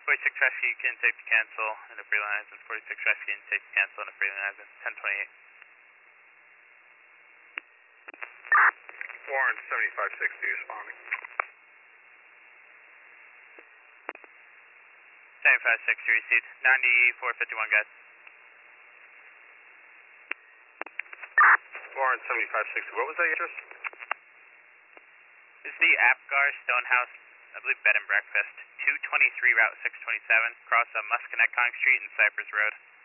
46 traffic, you can take to cancel in the Freeland Island. 46 traffic, you can take to cancel in the Freeland Island. 1028. Warren 7560 responding. 7560 received. 9451, guys. Warren 7560, what was that address? This is the Apgar Stonehouse, I believe, bed and breakfast. 223 Route 627, across Musconetcong Street and Cypress Road.